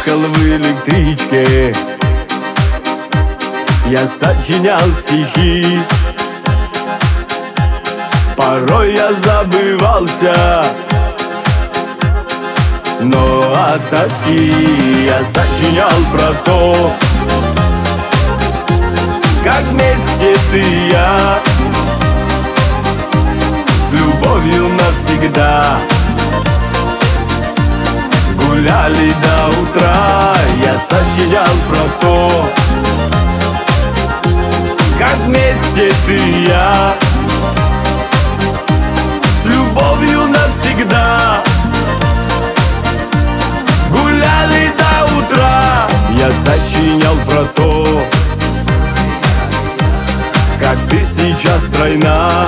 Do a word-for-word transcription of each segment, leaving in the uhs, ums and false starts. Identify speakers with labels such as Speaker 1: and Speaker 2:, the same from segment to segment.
Speaker 1: ехал в электричке, я сочинял стихи. Порой я забывался, но от тоски я сочинял про то, как вместе ты и я, с любовью навсегда гуляли до утра. Я сочинял про то, как вместе ты и я, с любовью навсегда гуляли до утра. Я сочинял про то, как ты сейчас стройна,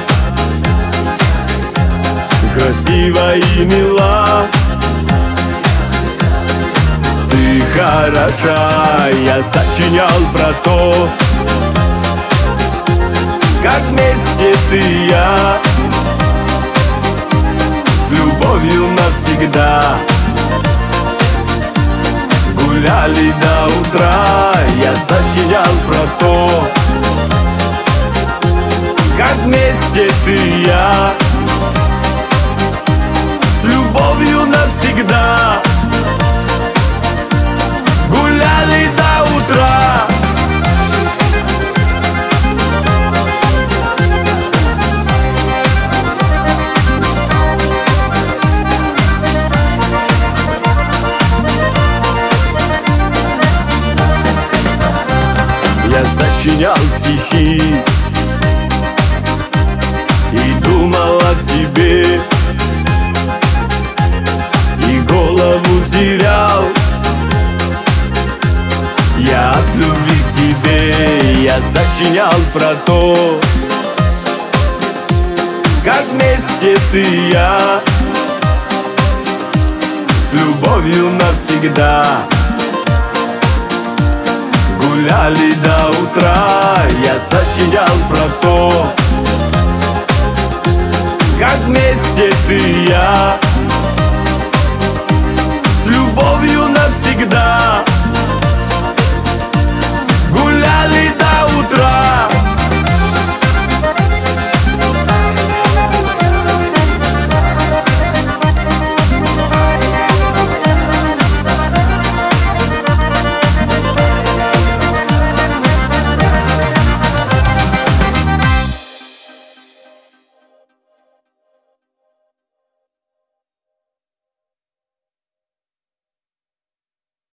Speaker 1: красива и мила. Ты хороша. Я сочинял про то, как вместе ты и я, с любовью навсегда гуляли до утра. Я сочинял про то, как вместе ты и я, с любовью навсегда гуляли до утра. Я сочинял стихи и думал о тебе, и голову терял я от любви к тебе. Я сочинял про то, как вместе ты и я, с любовью навсегда гуляли до утра. Я сочинял про то, как вместе ты и я,